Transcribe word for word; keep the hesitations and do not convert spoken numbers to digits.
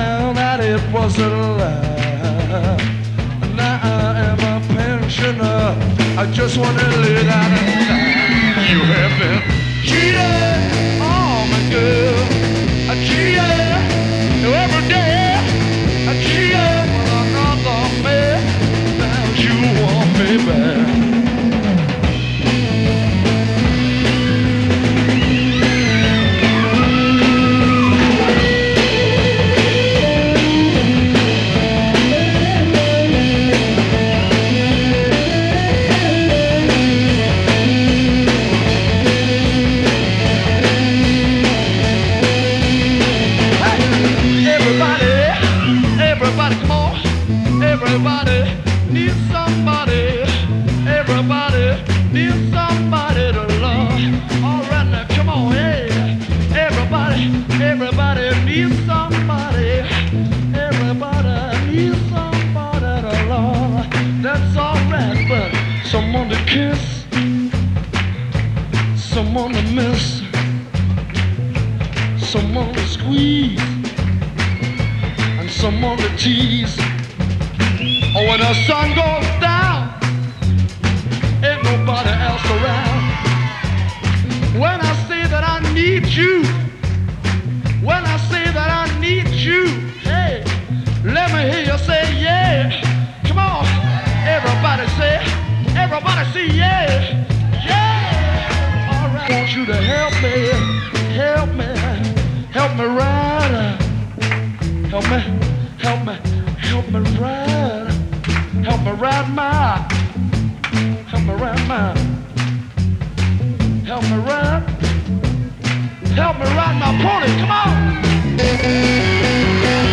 found out it was a lie. Now I am a pensioner. I just want to live out and die. You have been cheated, oh my girl. I cheated every day. I cheated with another man. Now you want me back. Everybody needs somebody. Everybody needs somebody to love. All right now, come on, hey. Everybody, everybody needs somebody. Everybody needs somebody to love. That's all right, but someone to kiss, someone to miss, someone to squeeze, and someone to tease. Oh, when the sun goes down, ain't nobody else around. When I say that I need you, when I say that I need you, hey, let me hear you say yeah. Come on, everybody say, everybody say yeah, yeah. All right, I want you to help me, help me, help me ride, help me, help me, help me ride. Help me ride my, help me ride my, help me ride, help me ride my pony, come on!